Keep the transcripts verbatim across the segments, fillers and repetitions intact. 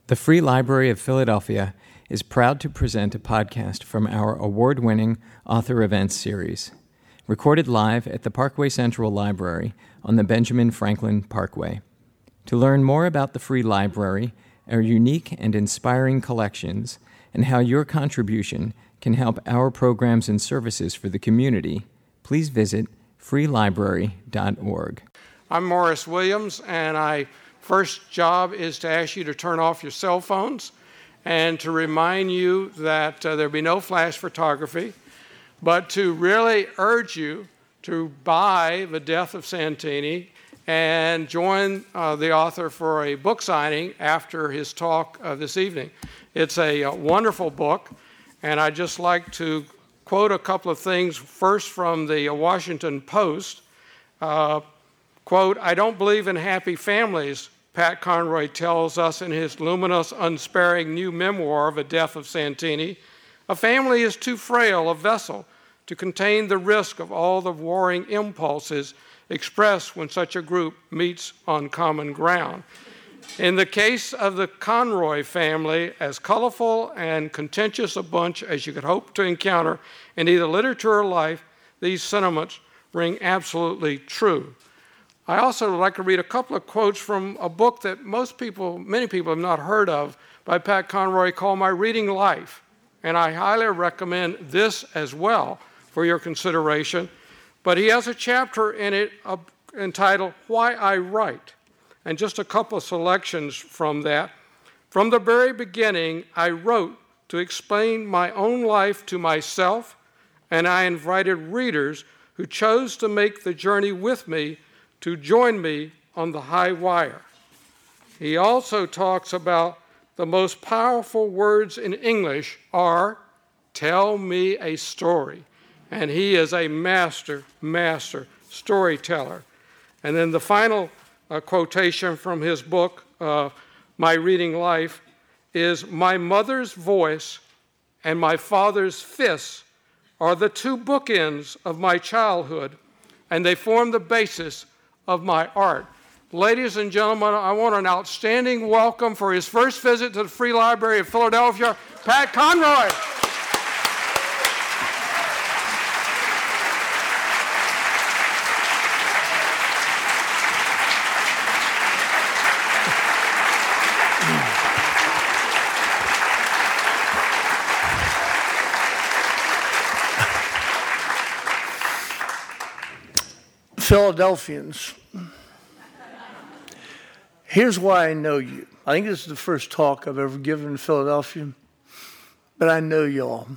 The Free Library of Philadelphia is proud to present a podcast from our award-winning Author Events series, recorded live at the Parkway Central Library on the Benjamin Franklin Parkway. To learn more about the Free Library, our unique and inspiring collections, and how your contribution can help our programs and services for the community, please visit free library dot org. I'm Morris Williams, and my first job is to ask you to turn off your cell phones and to remind you that uh, there'll be no flash photography, but to really urge you to buy The Death of Santini and join uh, the author for a book signing after his talk uh, this evening. It's a, a wonderful book, and I'd just like to quote a couple of things, first from the Washington Post. Uh, quote, "I don't believe in happy families," Pat Conroy tells us in his luminous, unsparing new memoir, The Death of Santini. "A family is too frail a vessel to contain the risk of all the warring impulses expressed when such a group meets on common ground." In the case of the Conroy family, as colorful and contentious a bunch as you could hope to encounter in either literature or life, these sentiments ring absolutely true. I also would like to read a couple of quotes from a book that most people, many people have not heard of, by Pat Conroy, called My Reading Life. And I highly recommend this as well for your consideration. But he has a chapter in it uh, entitled Why I Write. And just a couple of selections from that. "From the very beginning, I wrote to explain my own life to myself, and I invited readers who chose to make the journey with me to join me on the high wire." He also talks about the most powerful words in English are, "Tell me a story." And he is a master, master storyteller. And then the final uh, quotation from his book, uh, My Reading Life, is, "My mother's voice and my father's fists are the two bookends of my childhood, and they form the basis of my art." Ladies and gentlemen, I want an outstanding welcome for his first visit to the Free Library of Philadelphia, Pat Conroy. Philadelphians, here's why I know you. I think this is the first talk I've ever given in Philadelphia, but I know y'all.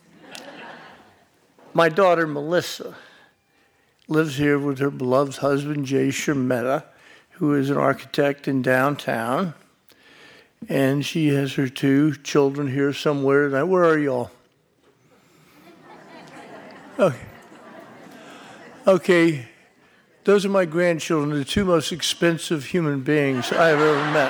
My daughter, Melissa, lives here with her beloved husband, Jay Shermetta, who is an architect in downtown, and she has her two children here somewhere tonight. Where are y'all? Okay. Okay. Those are my grandchildren, the two most expensive human beings I have ever met.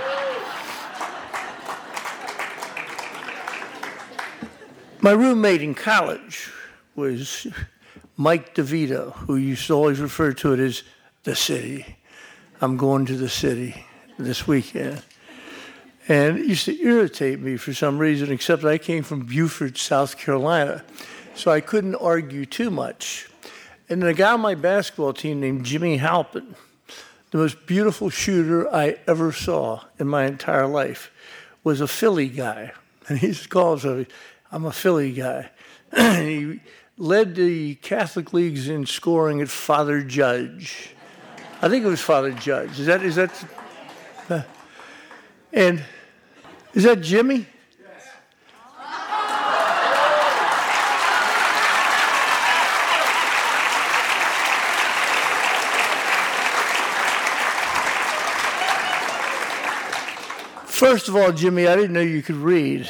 My roommate in college was Mike DeVito, who used to always refer to it as the city. I'm going to the city this weekend. And it used to irritate me for some reason, except I came from Beaufort, South Carolina, so I couldn't argue too much. And then a guy on my basketball team named Jimmy Halpin, the most beautiful shooter I ever saw in my entire life, was a Philly guy. And he used to call himself, "I'm a Philly guy." And he led the Catholic leagues in scoring at Father Judge. I think it was Father Judge. Is that, is that, uh, and is that Jimmy? First of all, Jimmy, I didn't know you could read.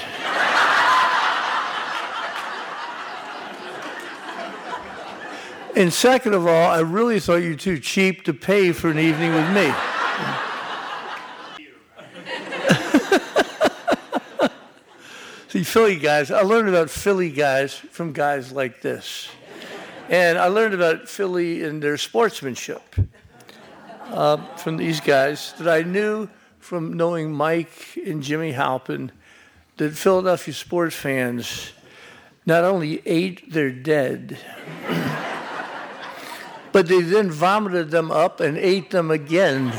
And second of all, I really thought you were too cheap to pay for an evening with me. See, Philly guys, I learned about Philly guys from guys like this. And I learned about Philly and their sportsmanship uh, from these guys that I knew from knowing Mike and Jimmy Halpin that Philadelphia sports fans not only ate their dead, but they then vomited them up and ate them again.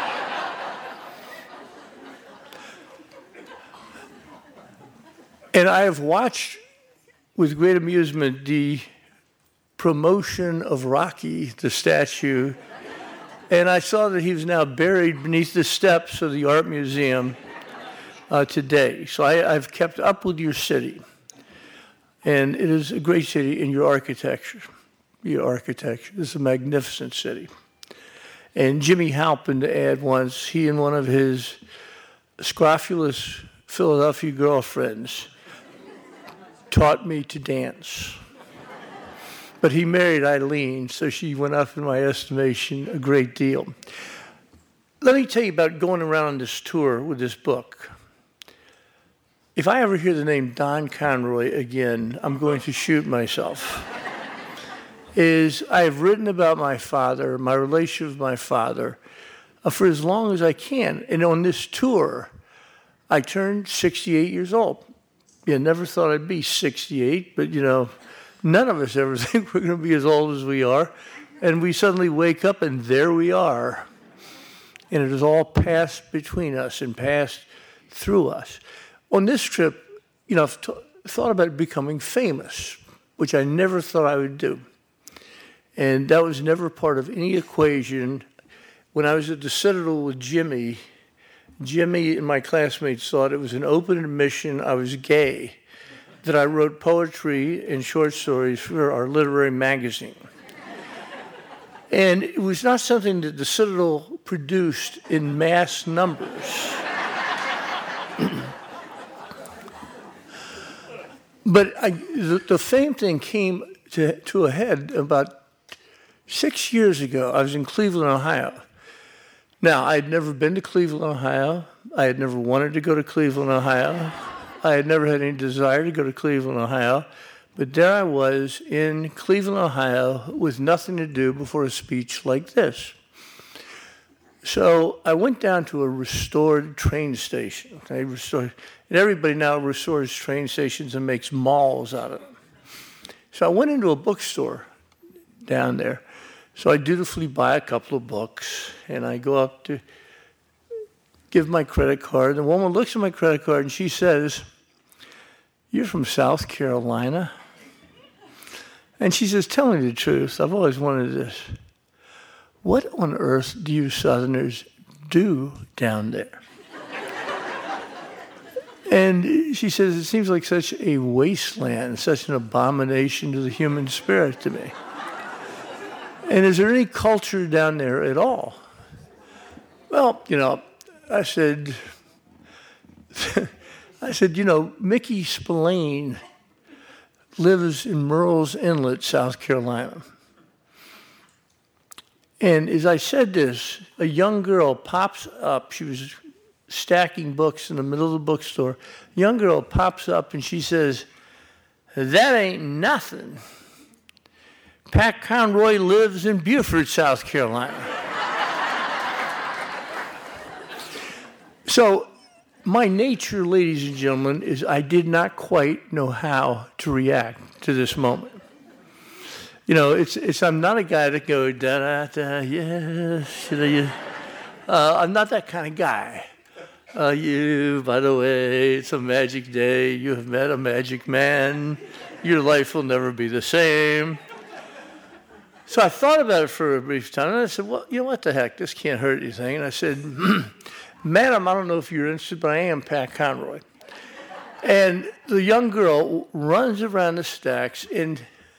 And I have watched with great amusement the promotion of Rocky, the statue, and I saw that he was now buried beneath the steps of the Art Museum uh, today. So I, I've kept up with your city, and it is a great city in your architecture. Your architecture. This is a magnificent city. And Jimmy Halpin, to add once, he and one of his scrofulous Philadelphia girlfriends taught me to dance. But he married Eileen, so she went up in my estimation a great deal. Let me tell you about going around on this tour with this book. If I ever hear the name Don Conroy again, I'm going to shoot myself. Is I have written about my father, my relationship with my father, uh, for as long as I can. And on this tour, I turned sixty-eight years old. Yeah, never thought I'd be sixty-eight, but you know, none of us ever think we're going to be as old as we are. And we suddenly wake up and there we are. And it has all passed between us and passed through us. On this trip, you know, I've t- thought about becoming famous, which I never thought I would do. And that was never part of any equation. When I was at the Citadel with Jimmy, Jimmy and my classmates thought it was an open admission I was gay, that I wrote poetry and short stories for our literary magazine. And it was not something that the Citadel produced in mass numbers. But I, the, the fame thing came to, to a head about six years ago. I was in Cleveland, Ohio. Now, I had never been to Cleveland, Ohio. I had never wanted to go to Cleveland, Ohio. I had never had any desire to go to Cleveland, Ohio. But there I was in Cleveland, Ohio, with nothing to do before a speech like this. So I went down to a restored train station. I restored, and everybody now restores train stations and makes malls out of them. So I went into a bookstore down there. So I dutifully buy a couple of books, and I go up to give my credit card. The woman looks at my credit card, and she says, "You're from South Carolina?" And she says, "Tell me the truth. I've always wanted this. What on earth do you Southerners do down there?" And she says, "It seems like such a wasteland, such an abomination to the human spirit to me. And is there any culture down there at all?" Well, you know, I said, I said, you know, Mickey Spillane lives in Murrells Inlet, South Carolina. And as I said this, a young girl pops up. She was stacking books in the middle of the bookstore. A young girl pops up and she says, "That ain't nothing. Pat Conroy lives in Beaufort, South Carolina." So my nature, ladies and gentlemen, is I did not quite know how to react to this moment. You know, it's it's I'm not a guy that goes, da da da, yes, you know, you, uh, I'm not that kind of guy. Uh, you, by the way, it's a magic day. You have met a magic man. Your life will never be the same. So I thought about it for a brief time, and I said, well, you know what the heck, this can't hurt anything. And I said, "Madam, I don't know if you're interested, but I am Pat Conroy." And the young girl runs around the stacks in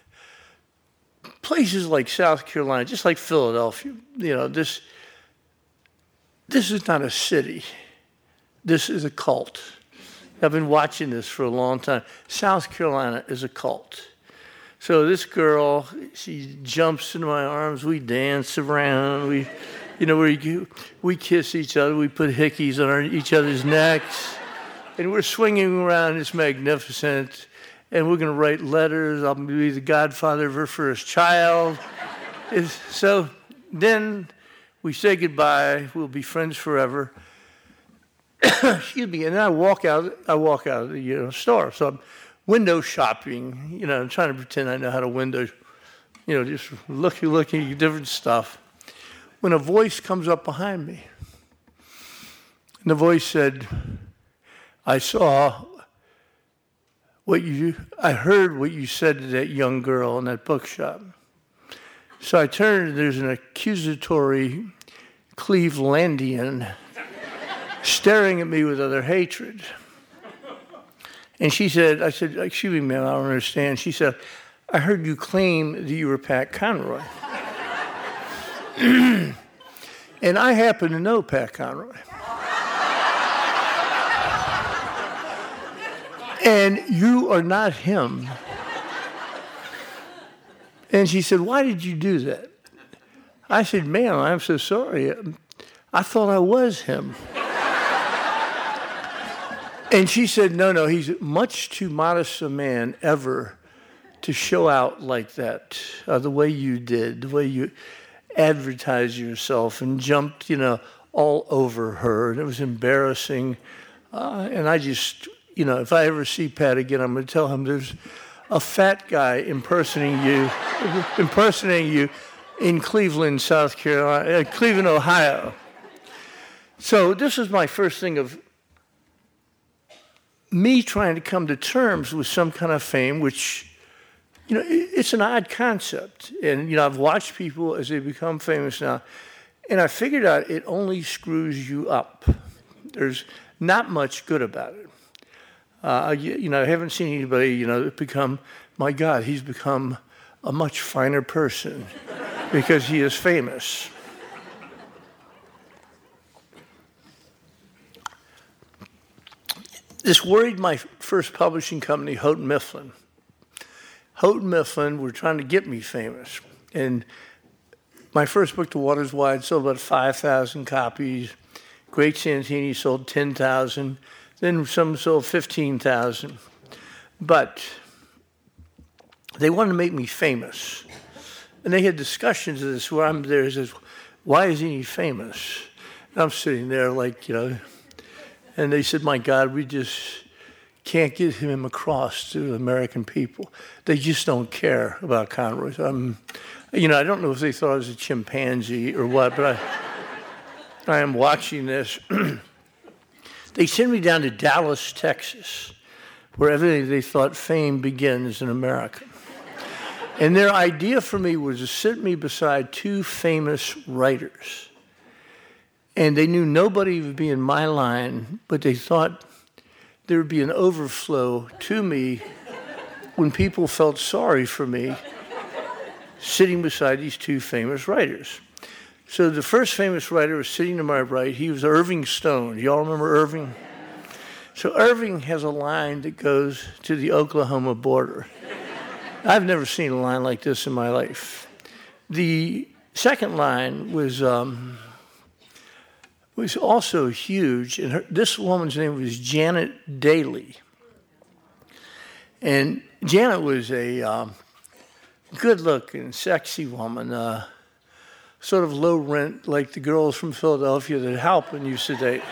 places like South Carolina, just like Philadelphia. You know, this, this is not a city. This is a cult. I've been watching this for a long time. South Carolina is a cult. So this girl, she jumps into my arms. We dance around. We, you know, we we kiss each other. We put hickeys on our, each other's necks, and we're swinging around. It's magnificent. And we're going to write letters. I'll be the godfather of her first child. It's, so then we say goodbye. We'll be friends forever. excuse me, and then I walk out, I walk out of the you know, store. So I'm window shopping, you know, I'm trying to pretend I know how to window, you know, just looking, looking at different stuff. When a voice comes up behind me, and the voice said, I saw what you, I heard what you said to that young girl in that bookshop. So I turned, and there's an accusatory Clevelandian staring at me with utter hatred. And she said, I said, excuse me, ma'am, I don't understand. She said, I heard you claim that you were Pat Conroy. And I happen to know Pat Conroy. And you are not him. And she said, why did you do that? I said, ma'am, I'm so sorry. I thought I was him. And she said, no, no, he's much too modest a man ever to show out like that, uh, the way you did, the way you advertised yourself and jumped, you know, all over her. And it was embarrassing. Uh, and I just, you know, if I ever see Pat again, I'm going to tell him there's a fat guy impersonating you, impersonating you in Cleveland, South Carolina, uh, Cleveland, Ohio. So this is my first thing of me trying to come to terms with some kind of fame, which, you know, it's an odd concept. And, you know, I've watched people as they become famous now, and I figured out it only screws you up. There's not much good about it. Uh, you, you know, I haven't seen anybody, you know, become, my God, he's become a much finer person because he is famous. This worried my first publishing company, Houghton Mifflin. Houghton Mifflin were trying to get me famous. And my first book, The Waters Wide, sold about five thousand copies. Great Santini sold ten thousand. Then some sold fifteen thousand. But they wanted to make me famous. And they had discussions of this where I'm there and says, why isn't he famous? And I'm sitting there like, you know, and they said, my God, we just can't get him across to the American people. They just don't care about Conroy. Um, you know, I don't know if they thought I was a chimpanzee or what, but I, I am watching this. They sent me down to Dallas, Texas, where evidently they thought fame begins in America. And their idea for me was to sit me beside two famous writers. And they knew nobody would be in my line, but they thought there would be an overflow to me when people felt sorry for me sitting beside these two famous writers. So the first famous writer was sitting to my right. He was Irving Stone. You all remember Irving? So Irving has a line that goes to the Oklahoma border. I've never seen a line like this in my life. The second line was... Um, was also huge, and her, this woman's name was Janet Daly. And Janet was a um, good-looking, sexy woman, uh, sort of low rent, like the girls from Philadelphia that Halpin used to date.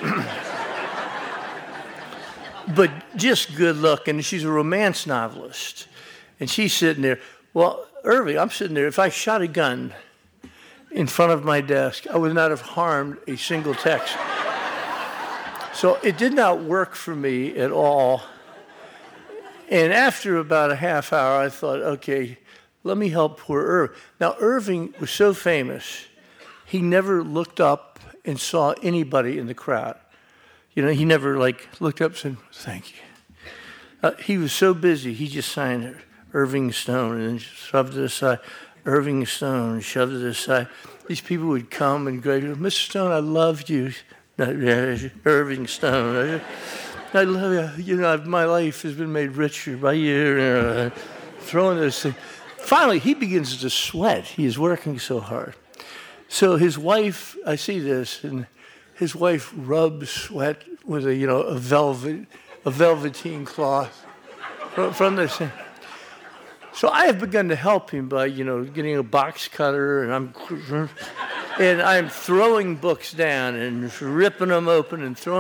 But just good-looking. She's a romance novelist. And she's sitting there. Well, Irving, I'm sitting there. If I shot a gun in front of my desk, I would not have harmed a single text. So it did not work for me at all. And after about a half hour, I thought, okay, let me help poor Irving. Now, Irving was so famous, he never looked up and saw anybody in the crowd. You know, he never, like, looked up and said, thank you. Uh, he was so busy, he just signed Irving Stone and then shoved it aside. Irving Stone, shoved it aside. These people would come and go, Mister Stone, I love you. Irving Stone, I love you. You know, my life has been made richer by you. Uh, throwing this thing. Finally, he begins to sweat. He is working so hard. So his wife, I see this, and his wife rubs sweat with a, you know, a velvet, a velveteen cloth from, from this thing. So I have begun to help him by, you know, getting a box cutter, and I'm and I'm throwing books down and ripping them open and throwing.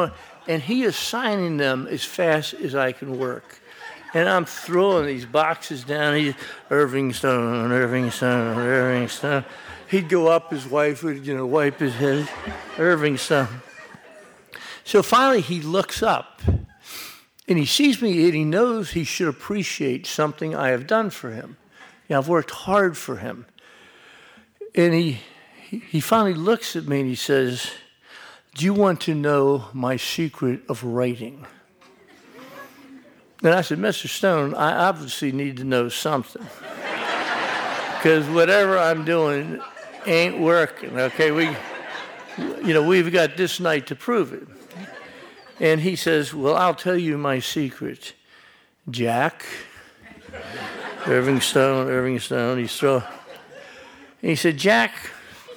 and he is signing them as fast as I can work. And I'm throwing these boxes down. He, Irving Stone, Irving Stone, Irving Stone. He'd go up, his wife would, you know, wipe his head, Irving Stone. So finally he looks up, and he sees me, and he knows he should appreciate something I have done for him. You know, I've worked hard for him. And he, he finally looks at me and he says, "Do you want to know my secret of writing?" And I said, "Mister Stone, I obviously need to know something. Because whatever I'm doing ain't working, okay? We, you know, we've got this night to prove it." And he says, "Well, I'll tell you my secret, Jack." Irving Stone, Irving Stone, he's throwing. And he said, "Jack,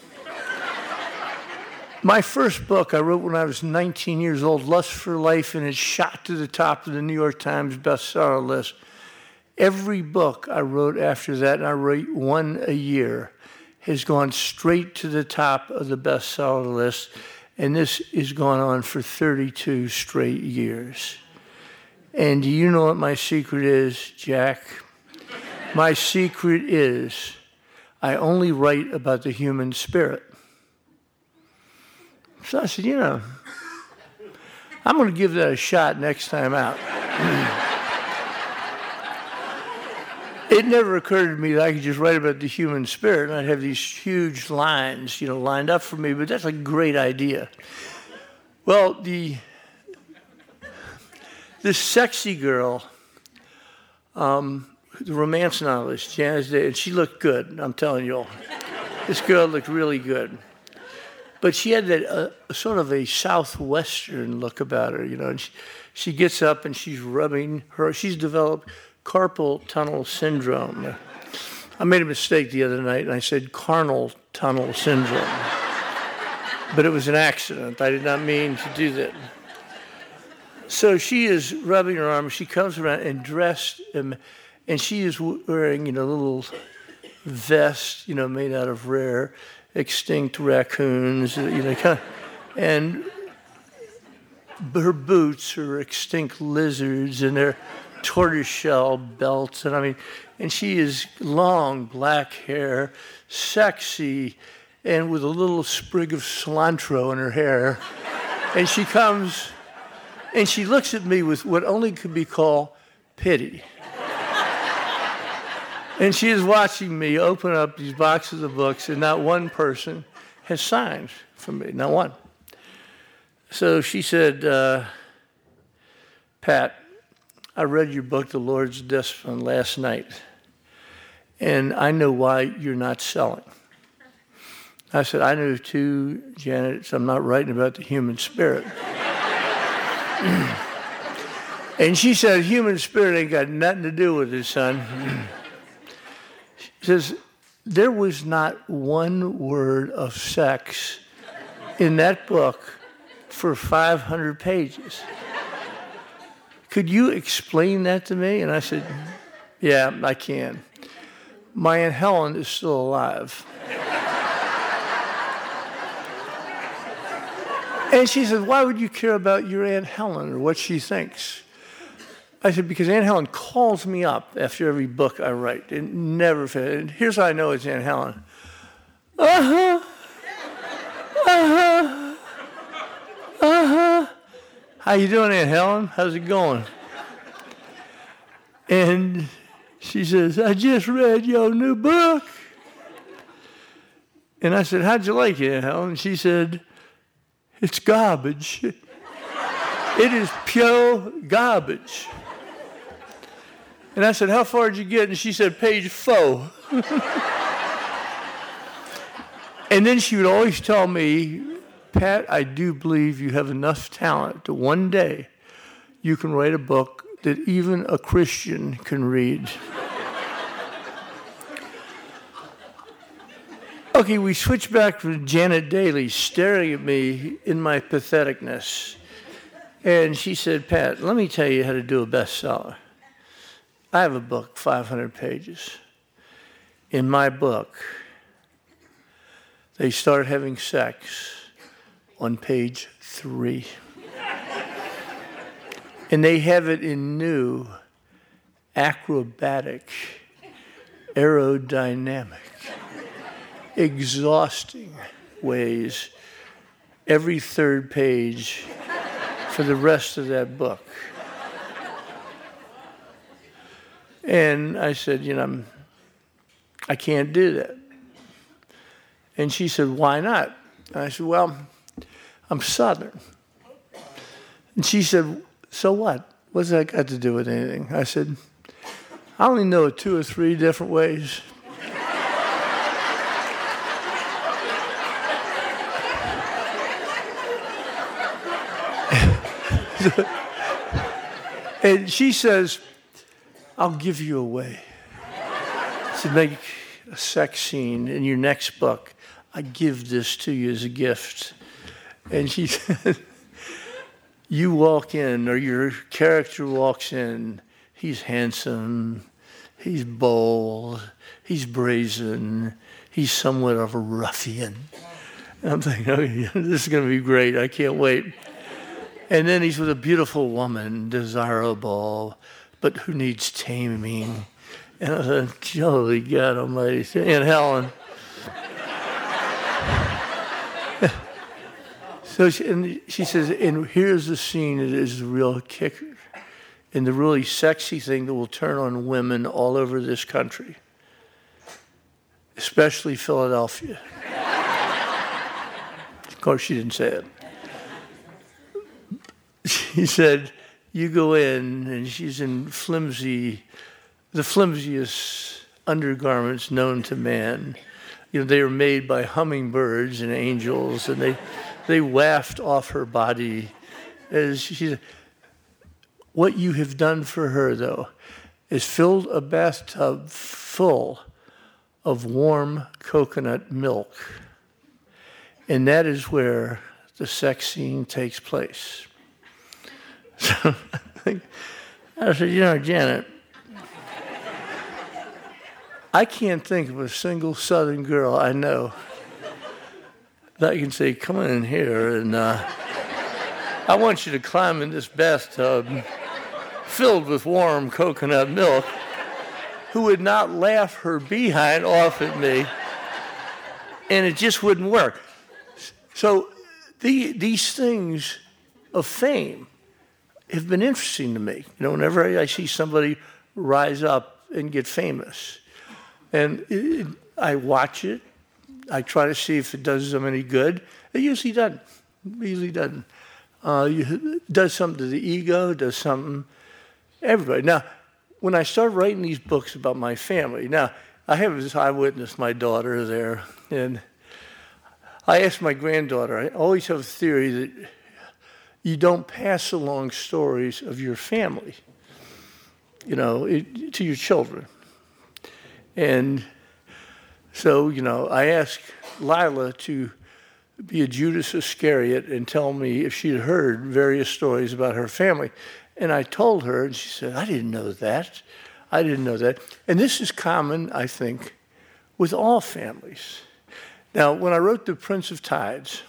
my first book I wrote when I was nineteen years old, Lust for Life, and it shot to the top of the New York Times bestseller list. Every book I wrote after that, and I write one a year, has gone straight to the top of the bestseller list, and this has gone on for thirty-two straight years. And do you know what my secret is, Jack? My secret is I only write about the human spirit." So I said, "You know, I'm going to give that a shot next time out." It never occurred to me that I could just write about the human spirit and I'd have these huge lines, you know, lined up for me, but that's a great idea. Well, the this sexy girl, um, the romance novelist, Janice Day, and she looked good, I'm telling you all. This girl looked really good. But she had that uh, sort of a southwestern look about her, you know. And she, she gets up and she's rubbing her. She's developed carpal tunnel syndrome. I made a mistake the other night and I said carnal tunnel syndrome, but it was an accident. I did not mean to do that. So she is rubbing her arm. She comes around and dressed, um, and she is wearing, you know, a little vest, you know, made out of rare extinct raccoons, you know, kind of, and her boots are extinct lizards, and they're tortoiseshell belts, and I mean, and she is long black hair, sexy, and with a little sprig of cilantro in her hair, and she comes, and she looks at me with what only could be called pity. And she is watching me open up these boxes of books, and not one person has signed for me, not one. So she said, uh, "Pat, I read your book, The Lord's Discipline, last night, and I know why you're not selling." I said, "I know too, Janet, so I'm not writing about the human spirit." And she said, "Human spirit ain't got nothing to do with it, son." She says, "There was not one word of sex in that book for five hundred pages. Could you explain that to me?" And I said, "Yeah, I can. My Aunt Helen is still alive." And she said, "Why would you care about your Aunt Helen or what she thinks?" I said, "Because Aunt Helen calls me up after every book I write. It never fails. And here's how I know it's Aunt Helen. Uh-huh. Uh-huh. Uh-huh. How you doing, Aunt Helen? How's it going?" And she says, "I just read your new book." And I said, "How'd you like it, Aunt Helen?" And she said, "It's garbage. It is pure garbage." And I said, "How far did you get?" And she said, "Page four." And then she would always tell me, "Pat, I do believe you have enough talent that one day you can write a book that even a Christian can read." Okay, we switch back to Janet Daly staring at me in my patheticness. And she said, "Pat, let me tell you how to do a bestseller. I have a book, five hundred pages. In my book, they start having sex on page three." And they have it in new, acrobatic, aerodynamic, exhausting ways every third page for the rest of that book. And I said, you know, I'm, I can't do that. And she said, why not? And I said, well, I'm Southern. And she said, so what? What's that got to do with anything? I said, I only know two or three different ways. And she says, I'll give you a way to make a sex scene in your next book. I give this to you as a gift. And she said, you walk in, or your character walks in, he's handsome, he's bold, he's brazen, he's somewhat of a ruffian. And I'm thinking, okay, this is going to be great, I can't wait. And then he's with a beautiful woman, desirable, but who needs taming. And I said, holy God almighty, Aunt Helen. So she, and she says, and here's the scene that is the real kicker, and the really sexy thing that will turn on women all over this country, especially Philadelphia. Of course, she didn't say it. She said, you go in, and she's in flimsy, the flimsiest undergarments known to man. You know, they were made by hummingbirds and angels, and they they waft off her body. As she said, what you have done for her, though, is filled a bathtub full of warm coconut milk. And that is where the sex scene takes place. So I said, you know, Janet, I can't think of a single Southern girl I know that I can say, come in here and uh, I want you to climb in this bathtub filled with warm coconut milk, who would not laugh her behind off at me, and it just wouldn't work. So the, these things of fame have been interesting to me. You know, whenever I see somebody rise up and get famous, and it, I watch it, I try to see if it does them any good. It usually doesn't. It usually doesn't. Uh, it does something to the ego, does something, everybody. Now, when I started writing these books about my family, now, I have this eyewitness, my daughter there, and I asked my granddaughter, I always have a theory that you don't pass along stories of your family, you know, it, to your children. And so, you know, I asked Lila to be a Judas Iscariot and tell me if she'd heard various stories about her family. And I told her, and she said, I didn't know that. I didn't know that. And this is common, I think, with all families. Now, when I wrote The Prince of Tides,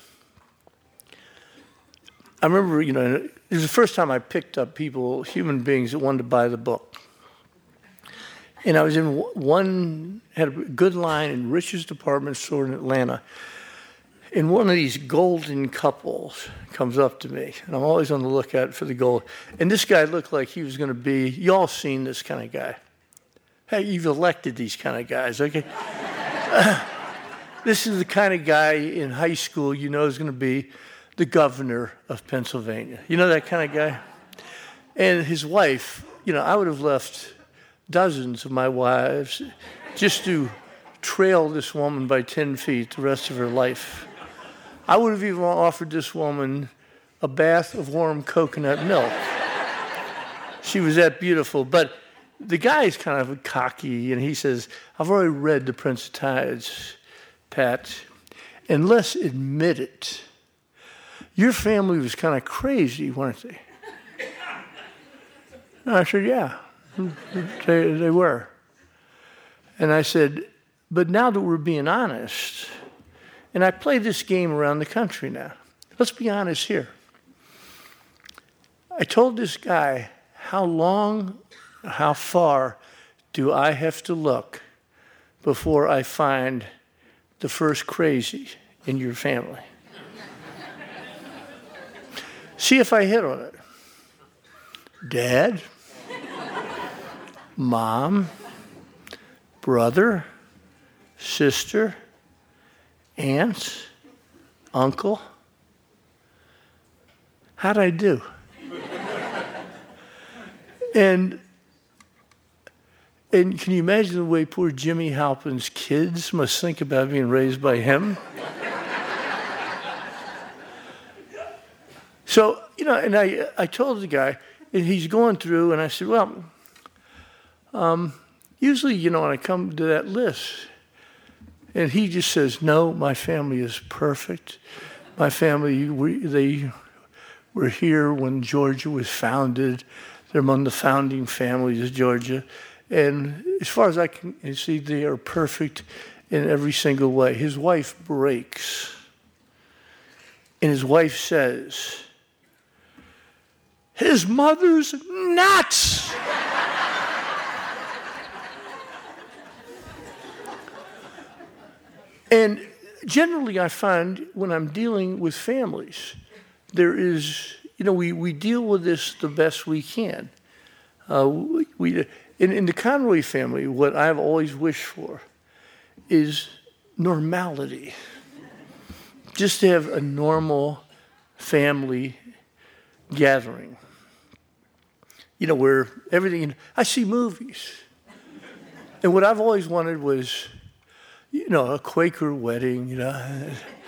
I remember, you know, it was the first time I picked up people, human beings that wanted to buy the book. And I was in one, had a good line in Rich's department store in Atlanta. And one of these golden couples comes up to me. And I'm always on the lookout for the gold. And this guy looked like he was going to be, you all seen this kind of guy. Hey, you've elected these kind of guys, okay? uh, this is the kind of guy in high school you know is going to be the governor of Pennsylvania. You know that kind of guy? And his wife, you know, I would have left dozens of my wives just to trail this woman by ten feet the rest of her life. I would have even offered this woman a bath of warm coconut milk. She was that beautiful. But the guy is kind of cocky, and he says, I've already read The Prince of Tides, Pat, and let's admit it. Your family was kind of crazy, weren't they? And I said, yeah, they, they were. And I said, but now that we're being honest, and I play this game around the country now, let's be honest here. I told this guy, how long, how far do I have to look before I find the first crazy in your family? See if I hit on it. Dad, mom, brother, sister, aunts, uncle. How'd I do? and and can you imagine the way poor Jimmy Halpin's kids must think about being raised by him? So, you know, and I I told the guy, and he's going through, and I said, well, um, usually, you know, when I come to that list, and he just says, no, my family is perfect. My family, we, they were here when Georgia was founded. They're among the founding families of Georgia. And as far as I can see, they are perfect in every single way. His wife breaks. And his wife says, his mother's nuts. And generally I find when I'm dealing with families, there is, you know, we, we deal with this the best we can. Uh, we, we in, in the Conroy family, what I've always wished for is normality. Just to have a normal family gathering. You know, where everything, I see movies. And what I've always wanted was, you know, a Quaker wedding, you know,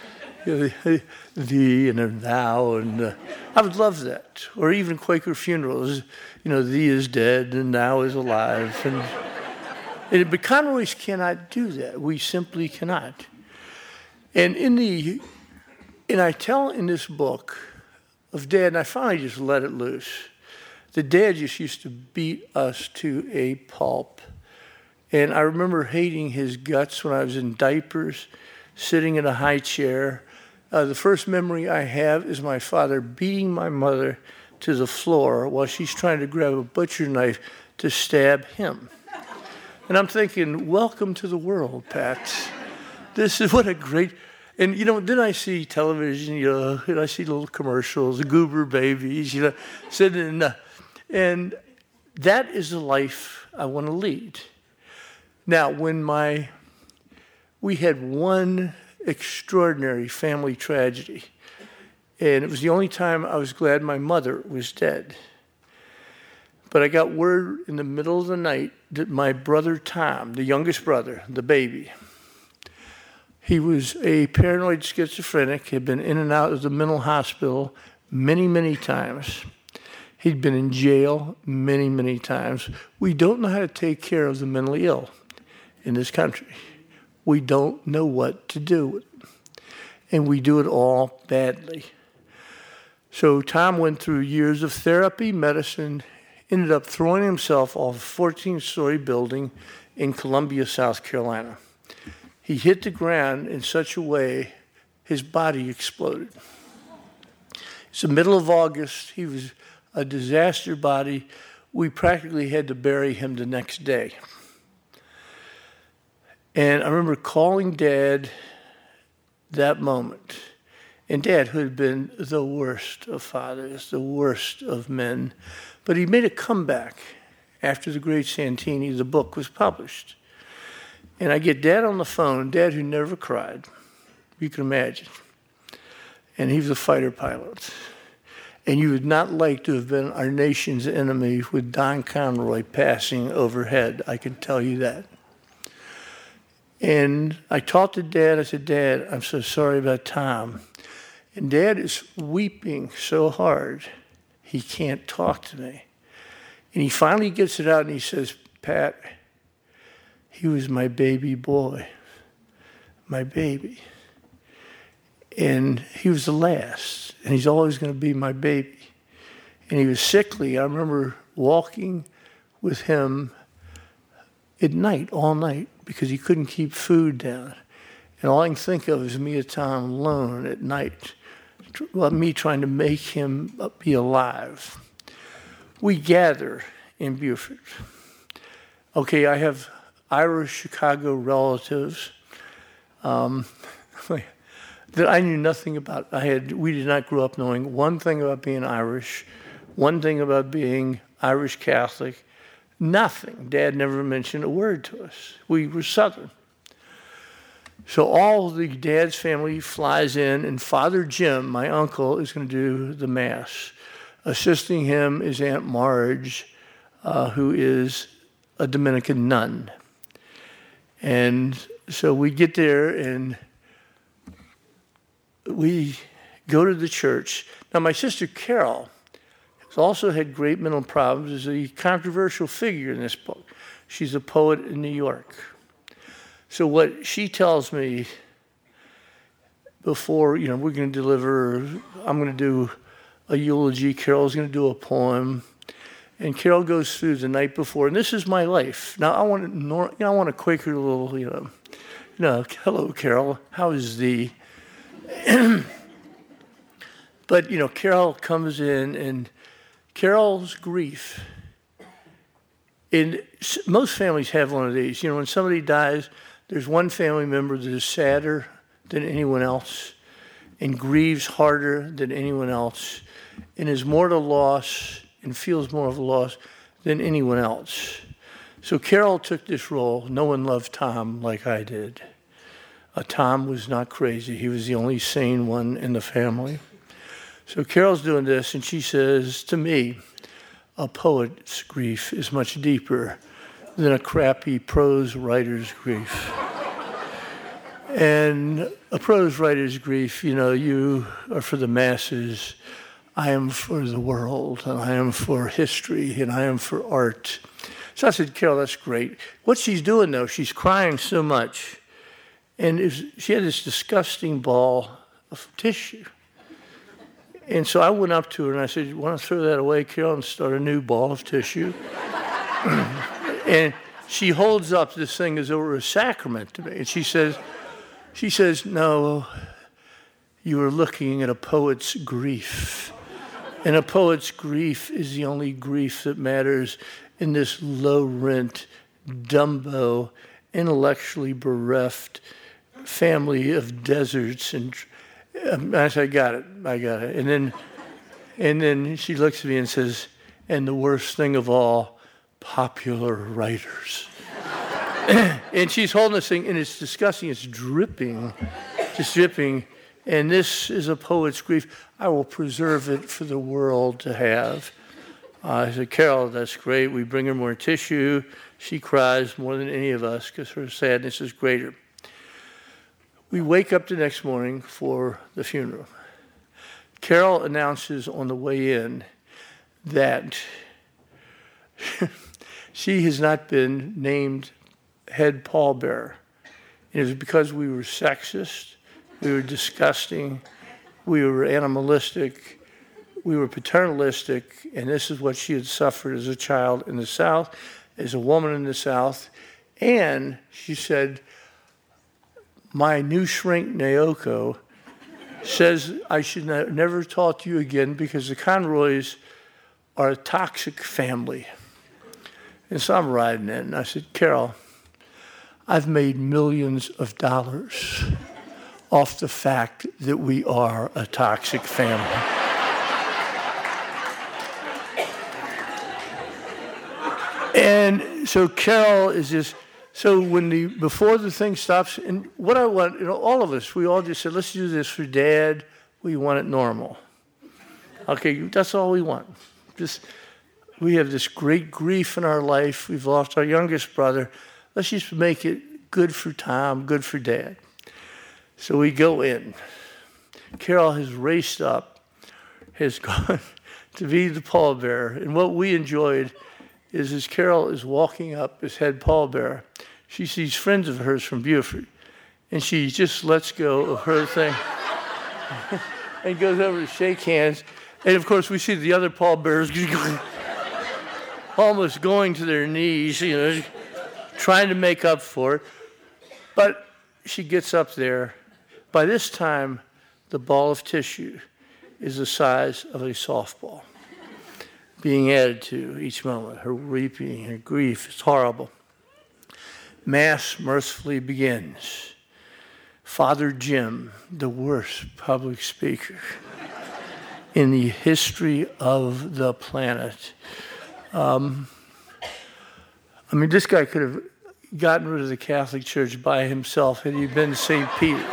thee and a thou, and uh, I would love that. Or even Quaker funerals, you know, thee is dead and thou is alive. And, and but Conroys cannot do that. We simply cannot. And in the, and I tell in this book of Dad, and I finally just let it loose. The Dad just used to beat us to a pulp. And I remember hating his guts when I was in diapers, sitting in a high chair. Uh, the first memory I have is my father beating my mother to the floor while she's trying to grab a butcher knife to stab him. And I'm thinking, welcome to the world, Pat. This is what a great... And, you know, then I see television, you know, and I see little commercials, goober babies, you know, sitting in... Uh, and that is the life I want to lead. Now, when my, we had one extraordinary family tragedy, and it was the only time I was glad my mother was dead. But I got word in the middle of the night that my brother Tom, the youngest brother, the baby, he was a paranoid schizophrenic, had been in and out of the mental hospital many, many times. He'd been in jail many, many times. We don't know how to take care of the mentally ill in this country. We don't know what to do with it. And we do it all badly. So Tom went through years of therapy, medicine, ended up throwing himself off a fourteen-story building in Columbia, South Carolina. He hit the ground in such a way his body exploded. It's the middle of August. He was a disaster body. We practically had to bury him the next day. And I remember calling Dad that moment. And Dad, who had been the worst of fathers, the worst of men, but he made a comeback after The Great Santini, the book, was published. And I get Dad on the phone, Dad who never cried, you can imagine. And he was a fighter pilot. And you would not like to have been our nation's enemy with Don Conroy passing overhead, I can tell you that. And I talked to Dad, I said, Dad, I'm so sorry about Tom. And Dad is weeping so hard, he can't talk to me. And he finally gets it out and he says, Pat, he was my baby boy, my baby. And he was the last, and he's always going to be my baby. And he was sickly. I remember walking with him at night, all night, because he couldn't keep food down. And all I can think of is me and Tom alone at night, me trying to make him be alive. we gather in Beaufort. Okay, I have Irish Chicago relatives um, that I knew nothing about. I had we did not grow up knowing one thing about being Irish, one thing about being Irish Catholic, nothing. Dad never mentioned a word to us. We were Southern. So all the dad's family flies in, and Father Jim, my uncle, is going to do the Mass. Assisting him is Aunt Marge, uh, who is a Dominican nun. And so we get there, and we go to the church. Now, my sister Carol has also had great mental problems, is a controversial figure in this book. She's a poet in New York. So what she tells me before, you know, we're going to deliver, I'm going to do a eulogy, Carol's going to do a poem, and Carol goes through the night before, and this is my life. Now, I want to, you know, I want a Quaker little, you know, you know, hello, Carol, how is thee? But, you know, Carol comes in, and Carol's grief, and most families have one of these. You know, when somebody dies, there's one family member that is sadder than anyone else and grieves harder than anyone else and is more to loss and feels more of a loss than anyone else. So Carol took this role. No one loved Tom like I did. Uh, Tom was not crazy. He was the only sane one in the family. So Carol's doing this, and she says to me, a poet's grief is much deeper than a crappy prose writer's grief. And a prose writer's grief, you know, you are for the masses. I am for the world, and I am for history, and I am for art. So I said, Carol, that's great. What she's doing, though, she's crying so much. And it was, she had this disgusting ball of tissue. And so I went up to her, and I said, you want to throw that away, Carol, and start a new ball of tissue? And she holds up this thing as though it were a sacrament to me. And she says, she says, no, you are looking at a poet's grief. And a poet's grief is the only grief that matters in this low-rent, Dumbo, intellectually bereft family of deserts. And I said, I got it, I got it. And then, and then she looks at me and says, and the worst thing of all, popular writers. And she's holding this thing, and it's disgusting. It's dripping, just dripping. And this is a poet's grief. I will preserve it for the world to have. Uh, I said, Carol, that's great. We bring her more tissue. She cries more than any of us because her sadness is greater. We wake up the next morning for the funeral. Carol announces on the way in that she has not been named head pallbearer. It was because we were sexist, we were disgusting, we were animalistic, we were paternalistic, and this is what she had suffered as a child in the South, as a woman in the South. And she said, my new shrink, Naoko, says I should ne- never talk to you again because the Conroys are a toxic family. And so I'm riding it, and I said, Carol, I've made millions of dollars off the fact that we are a toxic family. And so Carol is just, so when the, before the thing stops, and what I want, you know, all of us, we all just said, let's do this for Dad. We want it normal. Okay, that's all we want. Just, we have this great grief in our life. We've lost our youngest brother. Let's just make it good for Tom, good for Dad. So we go in. Carol has raced up, has gone to be the pallbearer. And what we enjoyed is as Carol is walking up as head pallbearer, she sees friends of hers from Beaufort, and she just lets go of her thing and goes over to shake hands. And of course, we see the other pallbearers almost going to their knees, you know, trying to make up for it. But she gets up there. By this time, the ball of tissue is the size of a softball. being added to each moment. Her weeping, her grief, it's horrible. Mass mercifully begins. Father Jim, the worst public speaker in the history of the planet. Um, I mean, this guy could have gotten rid of the Catholic Church by himself had he been Saint Peter.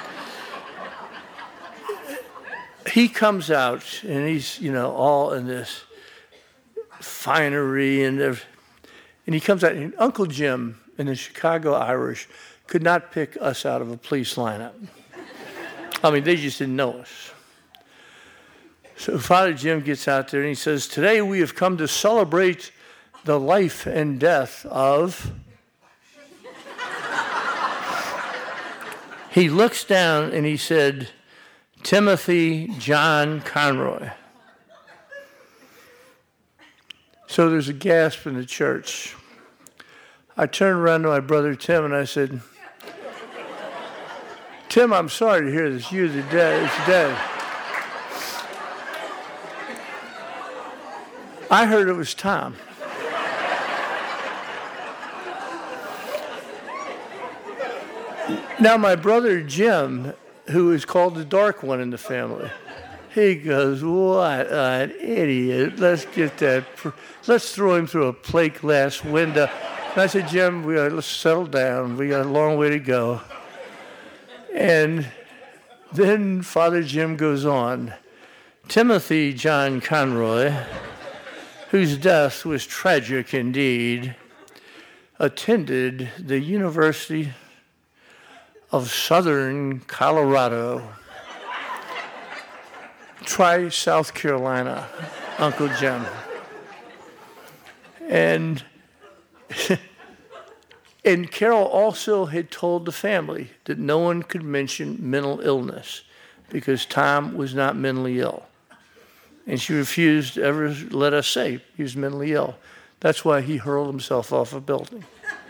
He comes out, and he's, you know, all in this finery, and, and he comes out, and Uncle Jim and the Chicago Irish could not pick us out of a police lineup. I mean, they just didn't know us. So Father Jim gets out there, and he says, today we have come to celebrate the life and death of... He looks down, and he said, Timothy John Conroy. So there's a gasp in the church. I turned around to my brother Tim and I said, Tim, I'm sorry to hear this. You're the dead. It's dead. I heard it was Tom. Now my brother Jim, who is called the dark one in the family, he goes, what an idiot. Let's get that, let's throw him through a plate glass window. And I said, Jim, we gotta, let's settle down. We got a long way to go. And then Father Jim goes on. Timothy John Conroy, whose death was tragic indeed, attended the University of Southern Colorado. Try South Carolina, Uncle Jim. And, and Carol also had told the family that no one could mention mental illness because Tom was not mentally ill. And she refused to ever let us say he was mentally ill. That's why he hurled himself off a building.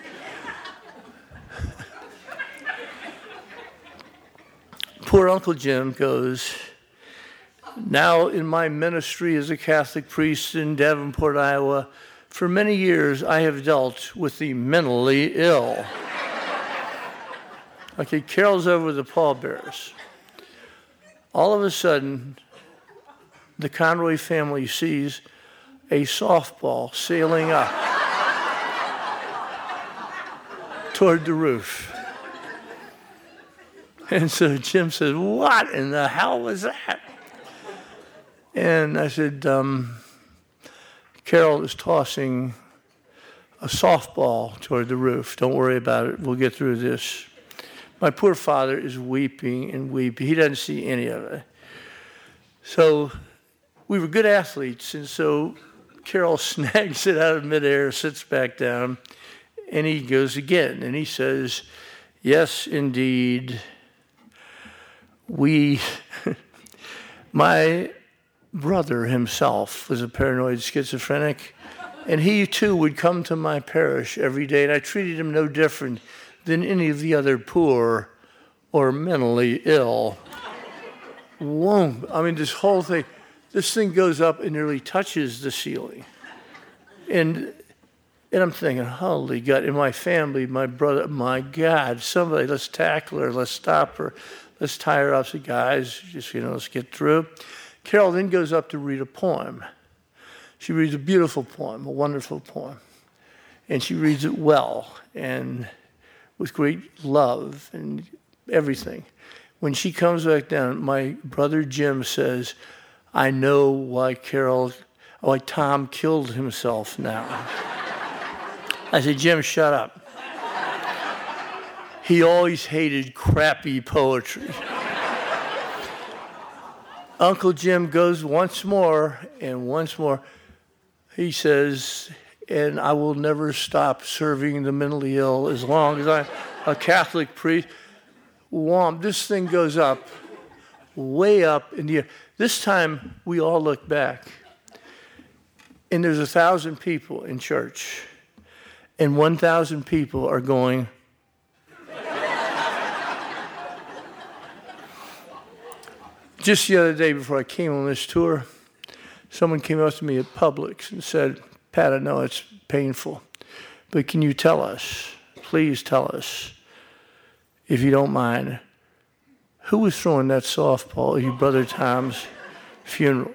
Poor Uncle Jim goes, now in my ministry as a Catholic priest in Davenport, Iowa, for many years I have dealt with the mentally ill. Okay, Carol's over with the pallbearers. All of a sudden, the Conroy family sees a softball sailing up toward the roof. And so Jim says, what in the hell was that? And I said, um, Carol is tossing a softball toward the roof. Don't worry about it. We'll get through this. My poor father is weeping and weeping. He doesn't see any of it. So we were good athletes, and so Carol snags it out of midair, sits back down, and he goes again. And he says, yes, indeed. We, my brother himself was a paranoid schizophrenic, and he too would come to my parish every day, and I treated him no different than any of the other poor or mentally ill. Whoa, I mean, this whole thing, this thing goes up and nearly touches the ceiling. And and I'm thinking, holy God, in my family, my brother, my God, somebody, let's tackle her, let's stop her. Let's tie her up. Say, guys, just, you know, let's get through. Carol then goes up to read a poem. She reads a beautiful poem, a wonderful poem. And she reads it well and with great love and everything. When she comes back down, my brother Jim says, I know why Carol, why Tom killed himself now. I said, Jim, shut up. He always hated crappy poetry. Uncle Jim goes once more, and once more, he says, and I will never stop serving the mentally ill as long as I'm a Catholic priest. Whomp, this thing goes up, way up in the air. This time, we all look back, and there's a thousand people in church, and one thousand people are going, just the other day before I came on this tour, someone came up to me at Publix and said, Pat, I know it's painful, but can you tell us, please tell us, if you don't mind, who was throwing that softball at your brother Tom's funeral?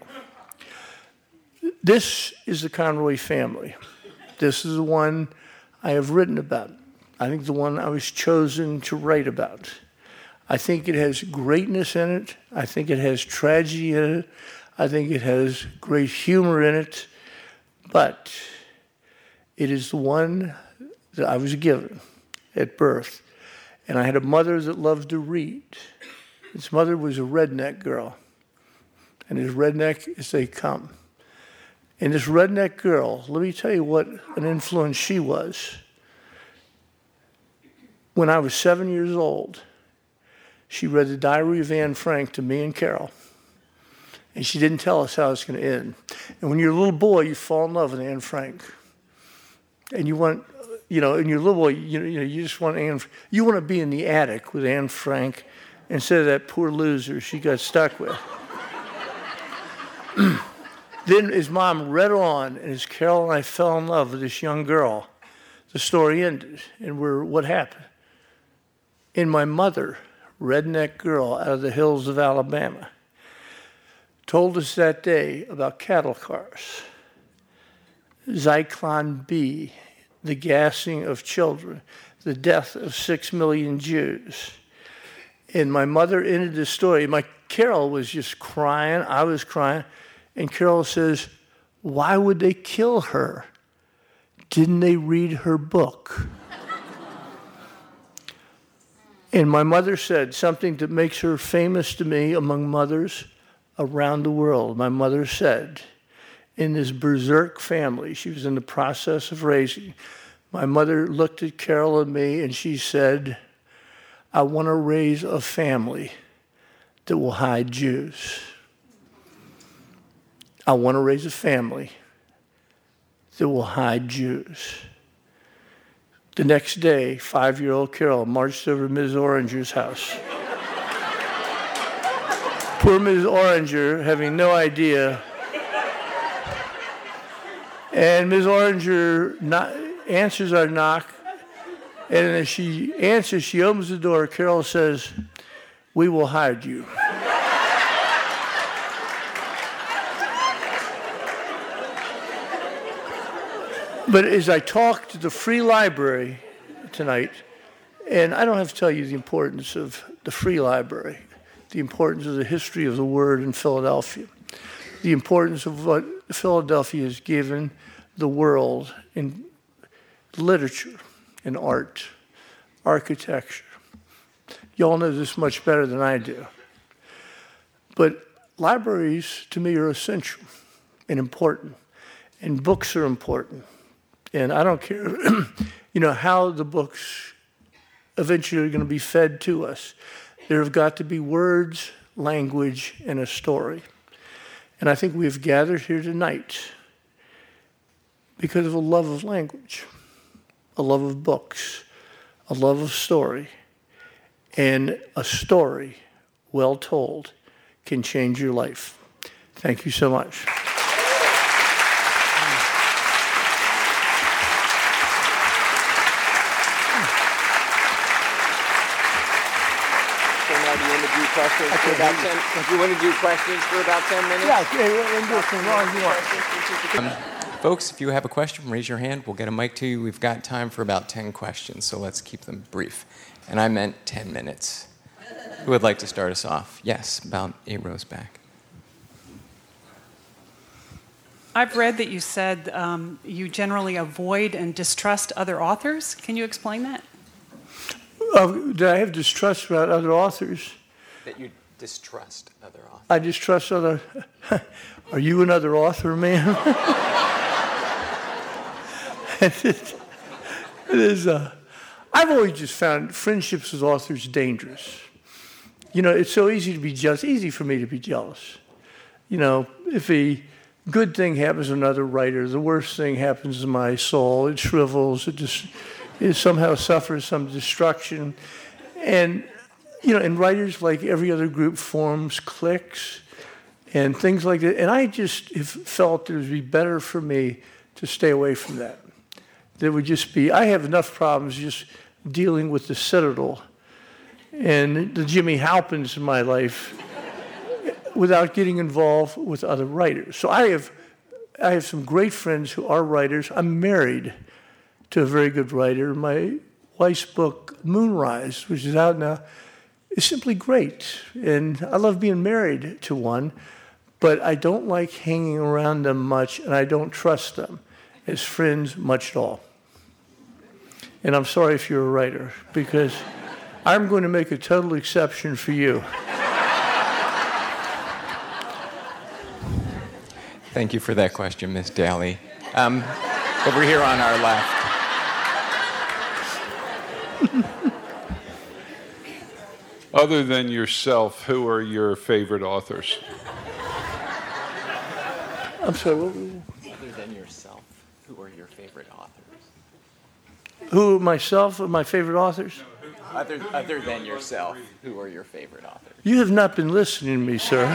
This is the Conroy family. This is the one I have written about. I think the one I was chosen to write about. I think it has greatness in it. I think it has tragedy in it. I think it has great humor in it. But it is the one that I was given at birth. And I had a mother that loved to read. His mother was a redneck girl. And as redneck as they come. And this redneck girl, let me tell you what an influence she was. When I was seven years old, she read the Diary of Anne Frank to me and Carol. And she didn't tell us how it's going to end. And when you're a little boy, you fall in love with Anne Frank. And you want, you know, and you're a little boy, you know, you, know, you just want Anne, you want to be in the attic with Anne Frank instead of that poor loser she got stuck with. Then his mom read on, and as Carol and I fell in love with this young girl, the story ended. And we're, what happened? And my mother, redneck girl out of the hills of Alabama, told us that day about cattle cars, Zyklon B, the gassing of children, the death of six million Jews. And my mother ended the story. My Carol was just crying. I was crying. And Carol says, why would they kill her? Didn't they read her book? And my mother said something that makes her famous to me among mothers around the world. My mother said, in this berserk family she was in the process of raising, my mother looked at Carol and me and she said, I want to raise a family that will hide Jews. I want to raise a family that will hide Jews. The next day, five-year-old Carol marched over to Miz Oranger's house. Poor Miz Oranger, having no idea. And Miz Oranger not, answers our knock, and as she answers, she opens the door. Carol says, we will hide you. But as I talk to the Free Library tonight, and I don't have to tell you the importance of the Free Library, the importance of the history of the word in Philadelphia, the importance of what Philadelphia has given the world in literature, in art, architecture. You all know this much better than I do. But libraries, to me, are essential and important, and books are important. And I don't care, you know, how the books eventually are going to be fed to us. There have got to be words, language, and a story. And I think we have gathered here tonight because of a love of language, a love of books, a love of story. And a story well told can change your life. Thank you so much. Questions for about ten. Do you want to do questions for about ten minutes? Yeah, okay, we'll do it for as long as you want. Um, folks, if you have a question, raise your hand. We'll get a mic to you. We've got time for about ten questions, so let's keep them brief. And I meant ten minutes. Who would like to start us off? Yes, about eight rows back. I've read that you said um, you generally avoid and distrust other authors. Can you explain that? Uh, did I have distrust about other authors? That you distrust other authors. I distrust other... Are you another author, man? it is... Uh, I've always just found friendships with authors dangerous. You know, it's so easy to be jealous. Easy for me to be jealous. You know, if a good thing happens to another writer, the worst thing happens to my soul. It shrivels. It just... It somehow suffers some destruction. And, you know, and writers, like every other group, forms cliques. and things like that. And I just have felt it would be better for me to stay away from that. There would just be, I have enough problems just dealing with the Citadel and the Jimmy Halpins in my life without getting involved with other writers. So I have, I have some great friends who are writers. I'm married to a very good writer. My wife's book, Moonrise, which is out now, is simply great. And I love being married to one, but I don't like hanging around them much, and I don't trust them as friends much at all. And I'm sorry if you're a writer, because I'm going to make a total exception for you. Thank you for that question, Miz Daly. Um, over here on our left. Other than yourself, who are your favorite authors? I'm sorry, what? Other than yourself, who are your favorite authors? Who, myself, are my favorite authors? Other, other than yourself, who are your favorite authors? You have not been listening to me, sir.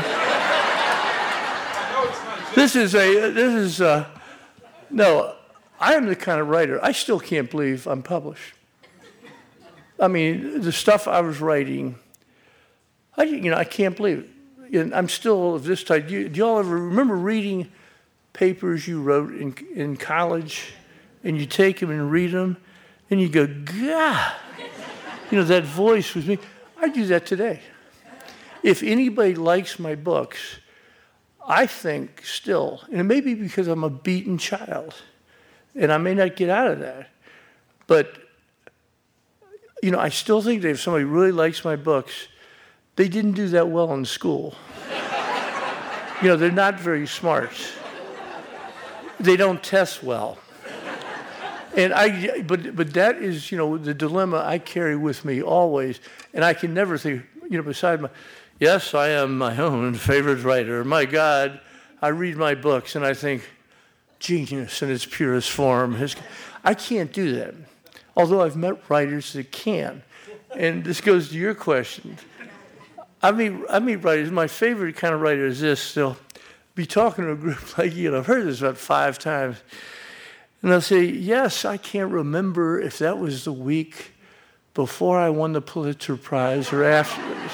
This is a, this is a, no, I am the kind of writer, I still can't believe I'm published. I mean, the stuff I was writing, I, you know, I can't believe it. And I'm still of this type. Do, you, do y'all ever remember reading papers you wrote in, in college, and you take them and read them, and you go, God, you know, that voice was me. I do that today. If anybody likes my books, I think still, and it may be because I'm a beaten child, and I may not get out of that, but, you know, I still think that if somebody really likes my books, they didn't do that well in school. You know, they're not very smart. They don't test well. And I, but, but that is, you know, the dilemma I carry with me always, and I can never think, you know, beside my, yes, I am my own favorite writer. My God, I read my books and I think, genius in its purest form. I can't do that, although I've met writers that can. And this goes to your question. I mean, I meet writers. My favorite kind of writer is this. They'll be talking to a group like you, and I've heard this about five times. And they'll say, yes, I can't remember if that was the week before I won the Pulitzer Prize or afterwards.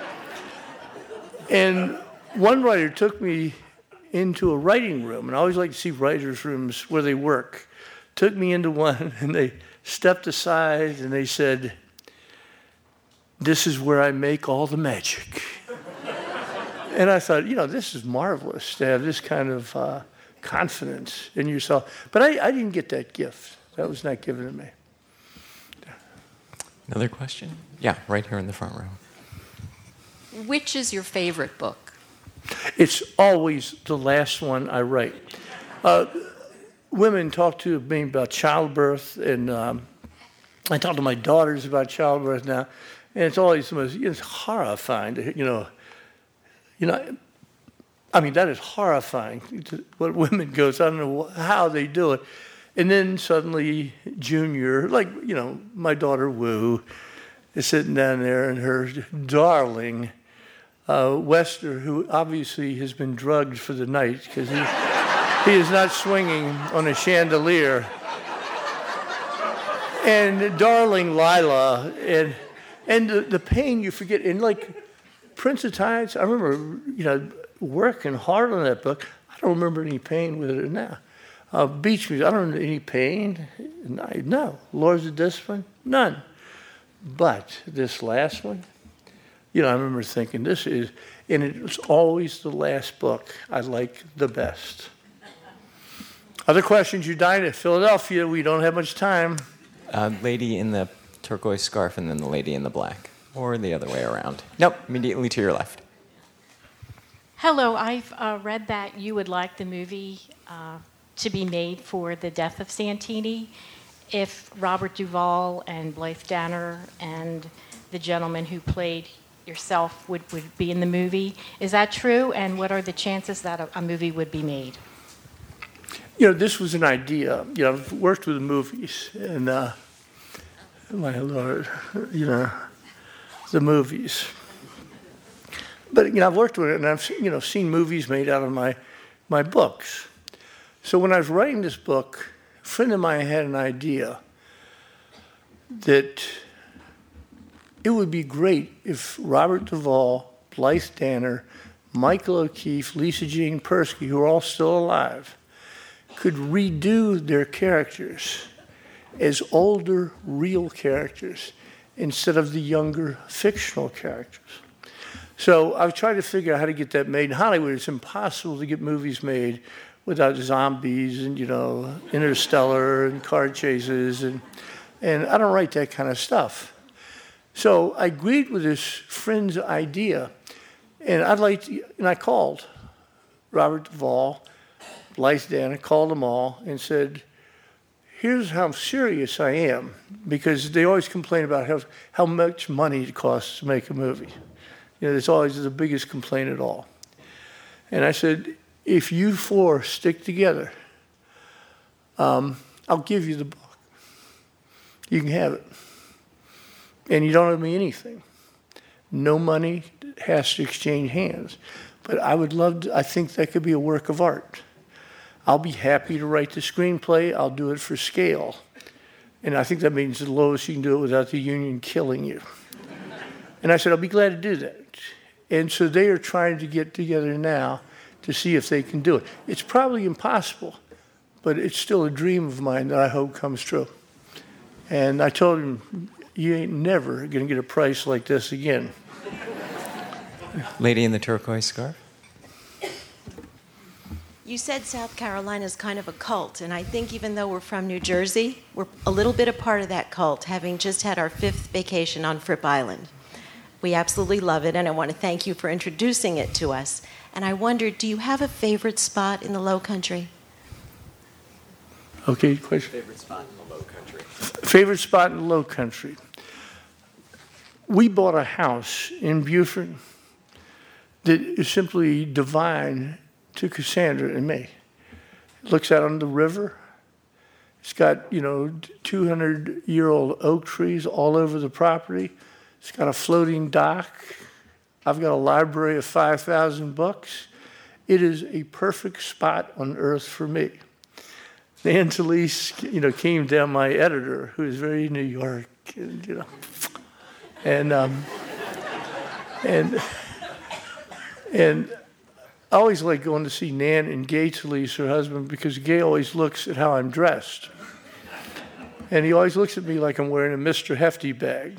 And one writer took me into a writing room, and I always like to see writers' rooms where they work. Took me into one, and they stepped aside, and they said, this is where I make all the magic. And I thought, you know, this is marvelous to have this kind of uh, confidence in yourself. But I, I didn't get that gift. That was not given to me. Another question? Yeah, right here in the front row. Which is your favorite book? It's always the last one I write. Uh, women talk to me about childbirth, and um, I talk to my daughters about childbirth now, and it's always the most, it's horrifying to, you know, you know, I mean, that is horrifying, to, what women go through. I don't know how they do it. And then suddenly Junior, like, you know, my daughter Wu is sitting down there, and her darling uh, Wester, who obviously has been drugged for the night because he, he is not swinging on a chandelier. And darling Lila, and and the, the pain you forget. And like Prince of Tides, I remember, you know, working hard on that book. I don't remember any pain with it now. Uh, Beach Music, I don't remember any pain. No. Lords of Discipline, none. But this last one, you know, I remember thinking this is, and it was always the last book I like the best. Other questions? You dined at Philadelphia. We don't have much time. Uh, lady in the turquoise scarf and then the lady in the black. Or the other way around. Nope, immediately to your left. Hello, I've uh, read that you would like the movie uh, to be made for the death of Santini. If Robert Duvall and Blythe Danner and the gentleman who played yourself would, would be in the movie. Is that true? And what are the chances that a, a movie would be made? You know, this was an idea. You know, I've worked with the movies, and uh, my Lord, you know, the movies. but you know, I've worked with it, and I've you know seen movies made out of my my books. So when I was writing this book, a friend of mine had an idea that it would be great if Robert Duvall, Blythe Danner, Michael O'Keefe, Lisa Jane Persky, who are all still alive, could redo their characters as older, real characters instead of the younger, fictional characters. So I've tried to figure out how to get that made. In Hollywood, it's impossible to get movies made without zombies and, you know, Interstellar and car chases. And, and I don't write that kind of stuff. So I agreed with this friend's idea. And I'd like to, and I called Robert Duvall, Blythe Danner, called them all and said, here's how serious I am, because they always complain about how, how much money it costs to make a movie. You know, it's always the biggest complaint at all. And I said, if you four stick together, um, I'll give you the book. You can have it. And you don't owe me anything. No money has to exchange hands. But I would love to, I think that could be a work of art. I'll be happy to write the screenplay. I'll do it for scale. And I think that means the lowest you can do it without the union killing you. And I said, I'll be glad to do that. And so they are trying to get together now to see if they can do it. It's probably impossible, but it's still a dream of mine that I hope comes true. And I told him, you ain't never going to get a price like this again. Lady in the turquoise scarf. You said South Carolina's kind of a cult, and I think even though we're from New Jersey, we're a little bit a part of that cult, having just had our fifth vacation on Fripp Island. We absolutely love it, and I want to thank you for introducing it to us. And I wondered, do you have a favorite spot in the Low Country? Okay, question. Favorite spot in the Low Country. Favorite spot in the Low Country. We bought a house in Beaufort that is simply divine to Cassandra and me. It looks out on the river. It's got, you know, two hundred year old oak trees all over the property. It's got a floating dock. I've got a library of five thousand books. It is a perfect spot on earth for me. Nan Talese, you know, came down, my editor, who is very New York, and, you know, and, um, and, and I always like going to see Nan and Gay Talese, her husband, because Gay always looks at how I'm dressed. And he always looks at me like I'm wearing a Mister Hefty bag.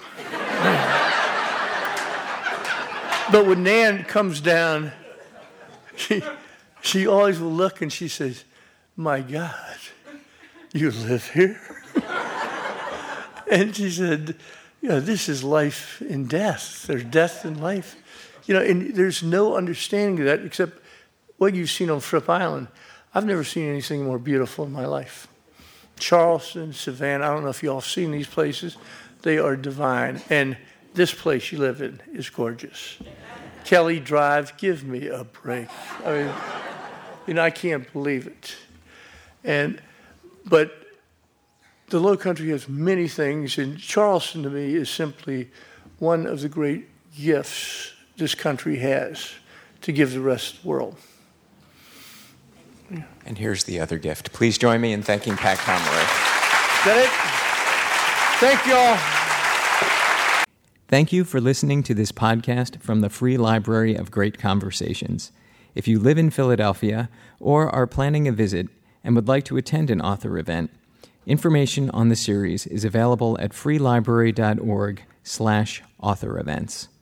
But when Nan comes down, she, she always will look and she says, my God, you live here? And she said, you know, this is life and death. There's death and life. You know, and there's no understanding of that except what you've seen on Fripp Island. I've never seen anything more beautiful in my life. Charleston, Savannah, I don't know if you all have seen these places. They are divine. And this place you live in is gorgeous. Kelly Drive, give me a break. I mean, you know, I can't believe it. And, but the Low Country has many things, and Charleston to me is simply one of the great gifts this country has to give the rest of the world. And here's the other gift. Please join me in thanking Pat Conroy. Is that it? Thank you all. Thank you for listening to this podcast from the Free Library of Great Conversations. If you live in Philadelphia or are planning a visit and would like to attend an author event, information on the series is available at freelibrary dot org slash author events.